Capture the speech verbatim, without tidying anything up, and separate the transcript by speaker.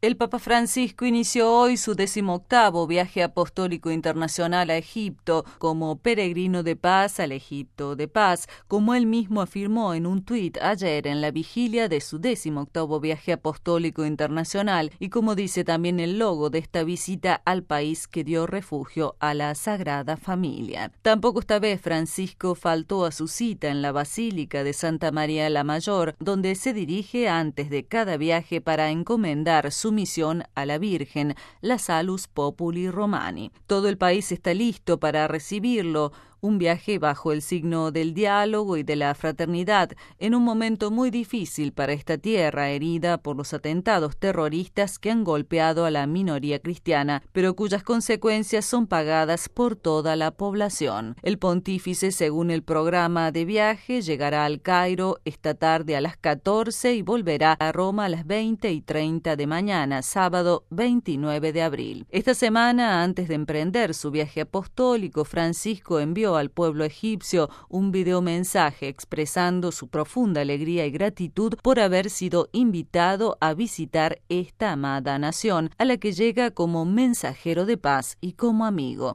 Speaker 1: El Papa Francisco inició hoy su decimoctavo viaje apostólico internacional a Egipto como peregrino de paz al Egipto de paz, como él mismo afirmó en un tuit ayer en la vigilia de su decimoctavo viaje apostólico internacional y como dice también el logo de esta visita al país que dio refugio a la Sagrada Familia. Tampoco esta vez Francisco faltó a su cita en la Basílica de Santa María la Mayor, donde se dirige antes de cada viaje para encomendar su misión a la Virgen, la Salus Populi Romani. Todo el país está listo para recibirlo, un viaje bajo el signo del diálogo y de la fraternidad, en un momento muy difícil para esta tierra herida por los atentados terroristas que han golpeado a la minoría cristiana, pero cuyas consecuencias son pagadas por toda la población. El pontífice, según el programa de viaje, llegará al Cairo esta tarde a las catorce y volverá a Roma a las veinte y treinta de mañana, sábado veintinueve de abril. Esta semana, antes de emprender su viaje apostólico, Francisco envió al pueblo egipcio un videomensaje expresando su profunda alegría y gratitud por haber sido invitado a visitar esta amada nación, a la que llega como mensajero de paz y como amigo.